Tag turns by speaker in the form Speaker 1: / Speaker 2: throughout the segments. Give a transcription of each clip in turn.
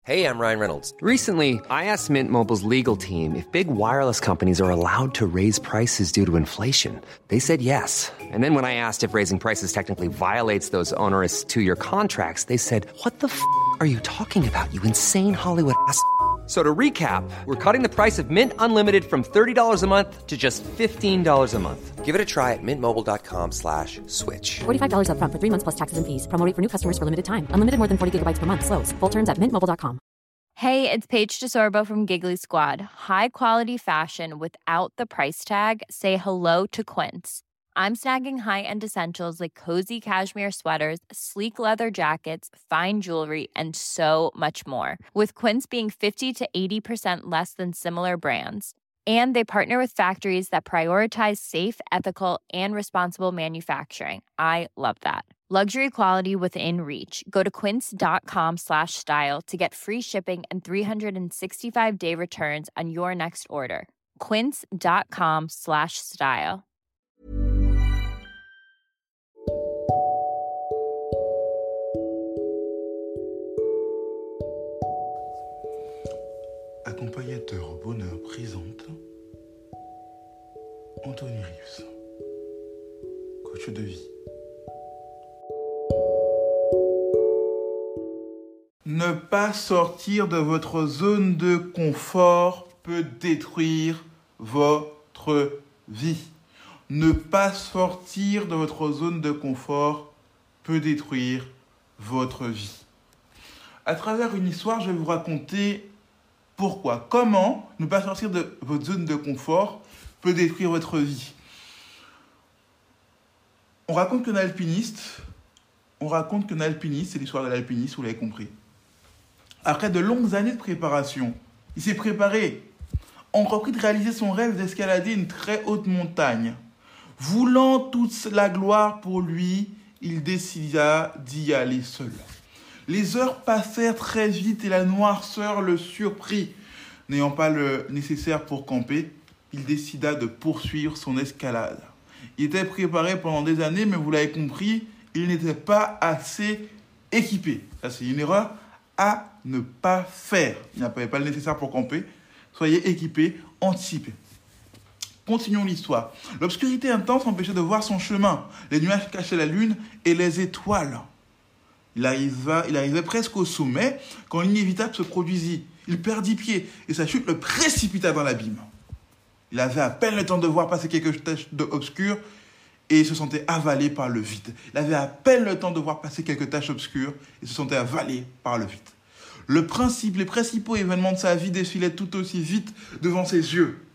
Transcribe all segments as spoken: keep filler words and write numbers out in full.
Speaker 1: Hey, I'm Ryan Reynolds.
Speaker 2: Recently, I asked Mint Mobile's legal team if big wireless companies are allowed to raise prices due to inflation. They said yes. And then when I asked if raising prices technically violates those onerous two-year contracts, they said, "What the f*** are you talking about, you insane Hollywood ass?" So to recap, we're cutting the price of Mint Unlimited from thirty dollars a month to just fifteen dollars a month.
Speaker 1: Give it a try at mintmobile.com slash switch.
Speaker 3: forty-five dollars up front for three months plus taxes and fees. Promo rate for new customers for limited time. Unlimited more than forty gigabytes per month. Slows full terms at mint mobile dot com.
Speaker 4: Hey, it's Paige DeSorbo from Giggly Squad. High quality fashion without the price tag. Say hello to Quince. I'm snagging high-end essentials like cozy cashmere sweaters, sleek leather jackets, fine jewelry, and so much more. With Quince being fifty to eighty percent less than similar brands. And they partner with factories that prioritize safe, ethical, and responsible manufacturing. I love that. Luxury quality within reach. Go to quince.com slash style to get free shipping and three sixty-five day returns on your next order. Quince.com slash style.
Speaker 5: Accompagnateur bonheur présente Anthony Rius, coach de vie. Ne pas sortir de votre zone de confort peut détruire votre vie. Ne pas sortir de votre zone de confort peut détruire votre vie. À travers une histoire, je vais vous raconter pourquoi, comment ne pas sortir de votre zone de confort peut détruire votre vie. On raconte qu'un alpiniste, on raconte qu'un alpiniste, c'est l'histoire de l'alpiniste, vous l'avez compris. Après de longues années de préparation, il s'est préparé, entrepris de réaliser son rêve d'escalader une très haute montagne. Voulant toute la gloire pour lui, il décida d'y aller seul. Les heures passèrent très vite et la noirceur le surprit. N'ayant pas le nécessaire pour camper, il décida de poursuivre son escalade. Il était préparé pendant des années, mais vous l'avez compris, il n'était pas assez équipé. Ça, c'est une erreur à ne pas faire. Il n'avait pas le nécessaire pour camper. Soyez équipés, anticipez. Continuons l'histoire. L'obscurité intense empêchait de voir son chemin. Les nuages cachaient la lune et les étoiles. Il arriva, il arrivait presque au sommet quand l'inévitable se produisit. Il perdit pied et sa chute le précipita dans l'abîme. Il avait à peine le temps de voir passer quelques taches obscures et il se sentait avalé par le vide. Il avait à peine le temps de voir passer quelques taches obscures et se sentait avalé par le vide. Le principe, les principaux événements de sa vie défilaient tout aussi vite devant ses yeux.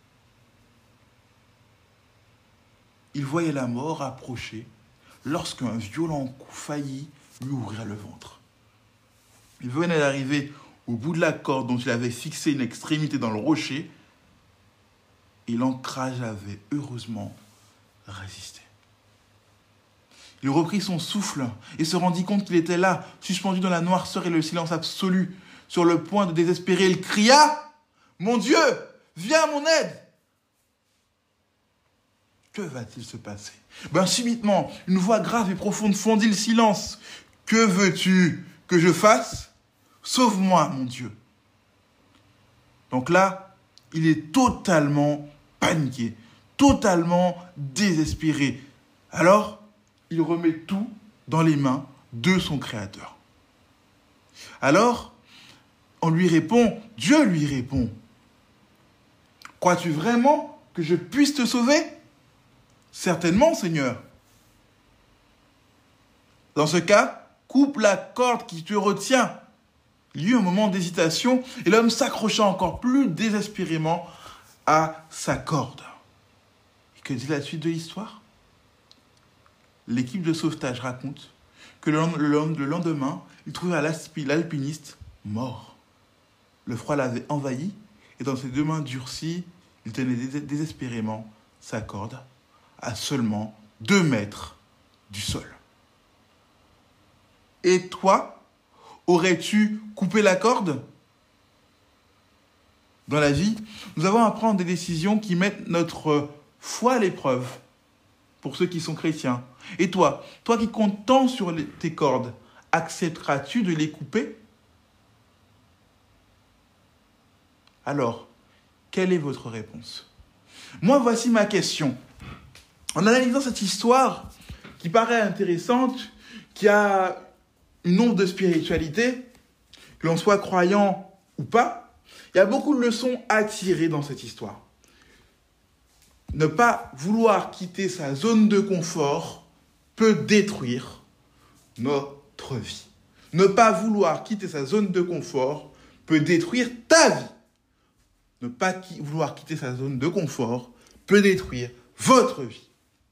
Speaker 5: Il voyait la mort approcher lorsqu'un violent coup faillit lui ouvrir le ventre. Il venait d'arriver au bout de la corde dont il avait fixé une extrémité dans le rocher et l'ancrage avait heureusement résisté. Il reprit son souffle et se rendit compte qu'il était là, suspendu dans la noirceur et le silence absolu. Sur le point de désespérer, il cria « Mon Dieu, viens à mon aide !» Que va-t-il se passer ? Ben subitement, une voix grave et profonde fendit le silence. « Que veux-tu que je fasse ? Sauve-moi, mon Dieu !» Donc là, il est totalement paniqué, totalement désespéré. Alors, il remet tout dans les mains de son Créateur. Alors, on lui répond, Dieu lui répond, « Crois-tu vraiment que je puisse te sauver ? Certainement, Seigneur. Dans ce cas, coupe la corde qui te retient. » Il y eut un moment d'hésitation et l'homme s'accrocha encore plus désespérément à sa corde. Et que dit la suite de l'histoire ? L'équipe de sauvetage raconte que le lendemain, ils trouvèrent l'alpiniste mort. Le froid l'avait envahi et dans ses deux mains durcies, il tenait désespérément sa corde à seulement deux mètres du sol. Et toi, aurais-tu coupé la corde ? Dans la vie, nous avons à prendre des décisions qui mettent notre foi à l'épreuve, pour ceux qui sont chrétiens. Et toi, toi qui comptes tant sur les, tes cordes, accepteras-tu de les couper ? Alors, quelle est votre réponse? Moi, voici ma question. En analysant cette histoire qui paraît intéressante, qui a une once de spiritualité, que l'on soit croyant ou pas, il y a beaucoup de leçons à tirer dans cette histoire. Ne pas vouloir quitter sa zone de confort peut détruire notre vie. Ne pas vouloir quitter sa zone de confort peut détruire ta vie. Ne pas qui- vouloir quitter sa zone de confort peut détruire votre vie.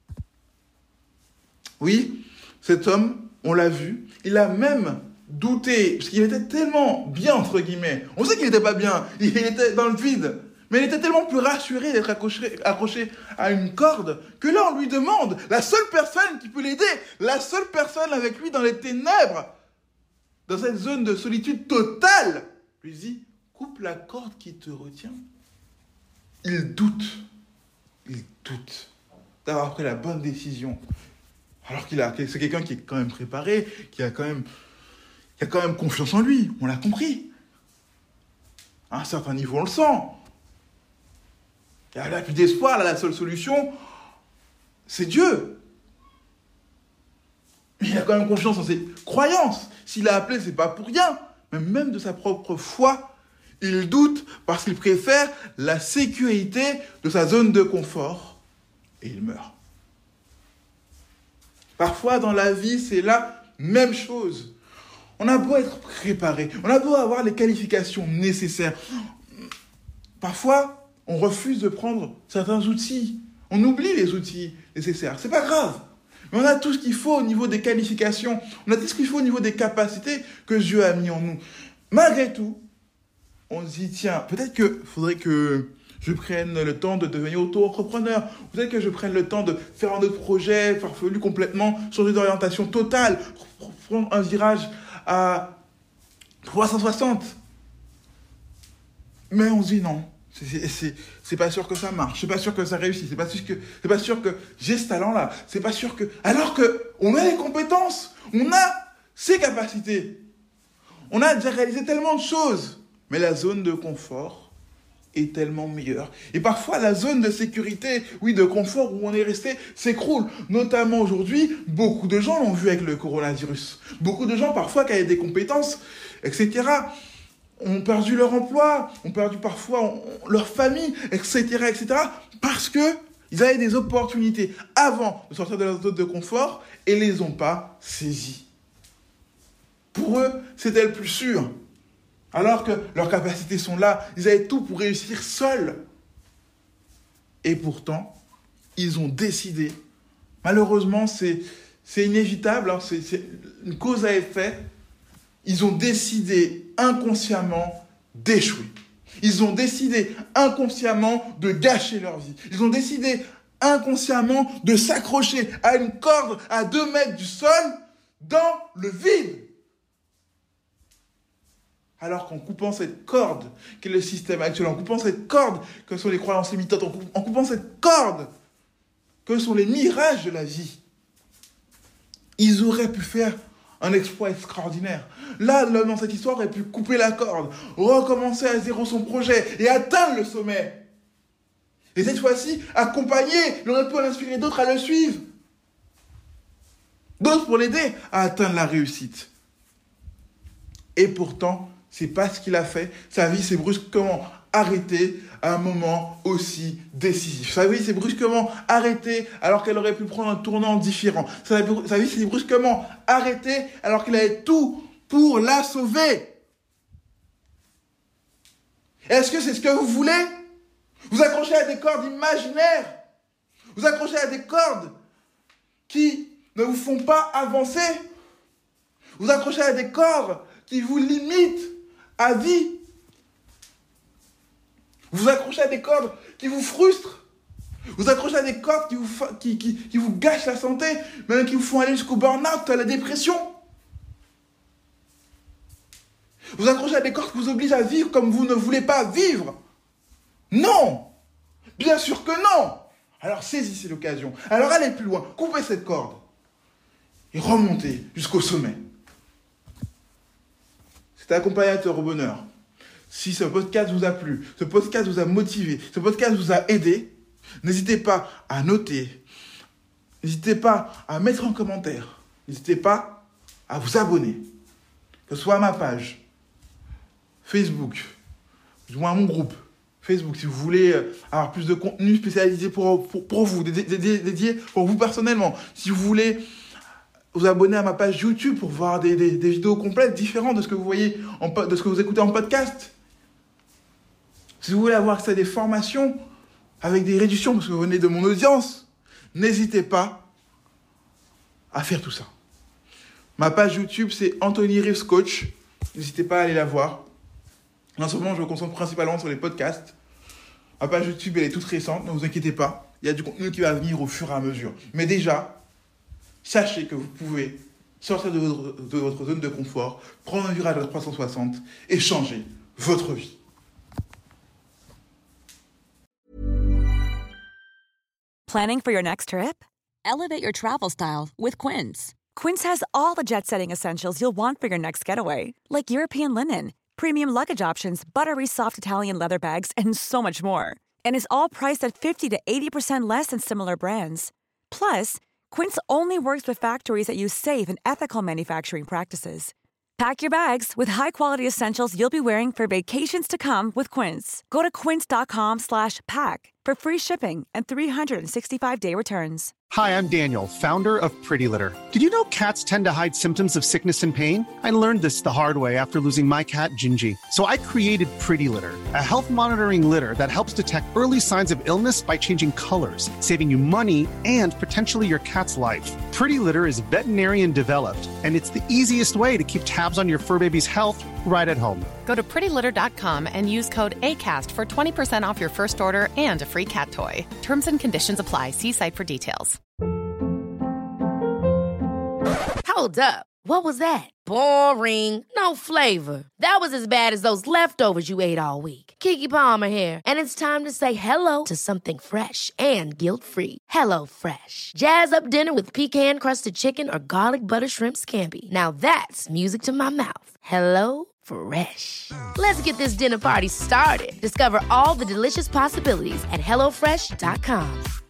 Speaker 5: Oui, cet homme, on l'a vu, il a même douté, parce qu'il était tellement bien, entre guillemets. On sait qu'il n'était pas bien, il était dans le vide, mais il était tellement plus rassuré d'être accroché, accroché à une corde, que là, on lui demande, la seule personne qui peut l'aider, la seule personne avec lui dans les ténèbres, dans cette zone de solitude totale, lui dit, coupe la corde qui te retient. Il doute, il doute d'avoir pris la bonne décision. Alors qu'il a, c'est quelqu'un qui est quand même préparé, qui a quand même, qui a quand même confiance en lui. On l'a compris. À un certain niveau, on le sent. Il n'y a plus d'espoir, là, la seule solution, c'est Dieu. Mais il a quand même confiance en ses croyances. S'il a appelé, c'est pas pour rien. Mais même de sa propre foi, il doute parce qu'il préfère la sécurité de sa zone de confort. Et il meurt. Parfois, dans la vie, c'est la même chose. On a beau être préparé, on a beau avoir les qualifications nécessaires. Parfois, on refuse de prendre certains outils. On oublie les outils nécessaires. C'est pas grave. Mais on a tout ce qu'il faut au niveau des qualifications. On a tout ce qu'il faut au niveau des capacités que Dieu a mis en nous. Malgré tout, on se dit, tiens, peut-être qu'il faudrait que je prenne le temps de devenir auto-entrepreneur. Peut-être que je prenne le temps de faire un autre projet farfelu complètement, changer d'orientation totale, prendre un virage à trois cent soixante. Mais on se dit non, c'est, c'est, c'est, c'est pas sûr que ça marche, c'est pas sûr que ça réussit, c'est pas sûr que, c'est pas sûr que j'ai ce talent-là, c'est pas sûr que... Alors qu'on a les compétences, on a ces capacités, on a déjà réalisé tellement de choses, mais la zone de confort est tellement meilleure. Et parfois, la zone de sécurité, oui, de confort où on est resté, s'écroule. Notamment aujourd'hui, beaucoup de gens l'ont vu avec le coronavirus. Beaucoup de gens, parfois, qui avaient des compétences, et cetera, ont perdu leur emploi, ont perdu parfois ont, leur famille, et cetera, et cetera, parce que ils avaient des opportunités avant de sortir de leur zone de confort et ne les ont pas saisies. Pour eux, c'était le plus sûr. Alors que leurs capacités sont là, ils avaient tout pour réussir seuls. Et pourtant, ils ont décidé, malheureusement, c'est, c'est inévitable, hein, c'est, c'est une cause à effet, ils ont décidé inconsciemment d'échouer. Ils ont décidé inconsciemment de gâcher leur vie. Ils ont décidé inconsciemment de s'accrocher à une corde à deux mètres du sol dans le vide. Alors qu'en coupant cette corde, qui est le système actuel, en coupant cette corde, que sont les croyances limitantes, en coupant cette corde, que sont les mirages de la vie, ils auraient pu faire un exploit extraordinaire. Là, l'homme dans cette histoire aurait pu couper la corde, recommencer à zéro son projet et atteindre le sommet. Et cette fois-ci, accompagné, il aurait pu en inspirer d'autres à le suivre. D'autres pour l'aider à atteindre la réussite. Et pourtant, c'est pas ce qu'il a fait. Sa vie s'est brusquement arrêtée à un moment aussi décisif. Sa vie s'est brusquement arrêtée alors qu'elle aurait pu prendre un tournant différent. Sa, sa vie s'est brusquement arrêtée alors qu'il avait tout pour la sauver. Est-ce que c'est ce que vous voulez? Vous accrochez à des cordes imaginaires. Vous accrochez à des cordes qui ne vous font pas avancer. Vous accrochez à des cordes qui vous limitent à vie. Vous accrochez à des cordes qui vous frustrent. Vous accrochez à des cordes qui vous, qui, qui, qui vous gâchent la santé, même qui vous font aller jusqu'au burn-out, à la dépression. Vous accrochez à des cordes qui vous obligent à vivre comme vous ne voulez pas vivre. Non! Bien sûr que non! Alors saisissez l'occasion. Alors allez plus loin. Coupez cette corde. Et remontez jusqu'au sommet. C'était accompagnateur au bonheur. Si ce podcast vous a plu, ce podcast vous a motivé, ce podcast vous a aidé, n'hésitez pas à noter, n'hésitez pas à mettre en commentaire, n'hésitez pas à vous abonner, que ce soit à ma page Facebook, ou à mon groupe Facebook, si vous voulez avoir plus de contenu spécialisé pour, pour, pour vous, dédié, dédié pour vous personnellement. Si vous voulez vous abonner à ma page YouTube pour voir des, des, des vidéos complètes différentes de ce que vous voyez, en, de ce que vous écoutez en podcast. Si vous voulez avoir accès à des formations avec des réductions parce que vous venez de mon audience, n'hésitez pas à faire tout ça. Ma page YouTube, c'est Anthony Reeves Coach. N'hésitez pas à aller la voir. En ce moment, je me concentre principalement sur les podcasts. Ma page YouTube, elle est toute récente, ne vous inquiétez pas. Il y a du contenu qui va venir au fur et à mesure. Mais déjà, sachez que vous pouvez sortir de votre, de votre zone de confort, prendre un virage à trois cent soixante et changer votre vie.
Speaker 6: Planning for your next trip? Elevate your travel style with Quince. Quince has all the jet-setting essentials you'll want for your next getaway, like European linen, premium luggage options, buttery soft Italian leather bags, and so much more. And is all priced at fifty to eighty percent less than similar brands. Plus, Quince only works with factories that use safe and ethical manufacturing practices. Pack your bags with high-quality essentials you'll be wearing for vacations to come with Quince. Go to quince.com slash pack for free shipping and three sixty-five day returns.
Speaker 7: Hi, I'm Daniel, founder of Pretty Litter. Did you know cats tend to hide symptoms of sickness and pain? I learned this the hard way after losing my cat, Gingy. So I created Pretty Litter, a health monitoring litter that helps detect early signs of illness by changing colors, saving you money and potentially your cat's life. Pretty Litter is veterinarian developed, and it's the easiest way to keep tabs on your fur baby's health right at home.
Speaker 8: Go to pretty litter dot com and use code ACAST for twenty percent off your first order and a free cat toy. Terms and conditions apply. See site for details.
Speaker 9: Hold up. What was that? Boring. No flavor. That was as bad as those leftovers you ate all week. Keke Palmer here, and it's time to say hello to something fresh and guilt-free. Hello Fresh. Jazz up dinner with pecan-crusted chicken or garlic butter shrimp scampi. Now that's music to my mouth. Hello Fresh. Let's get this dinner party started. Discover all the delicious possibilities at hello fresh dot com.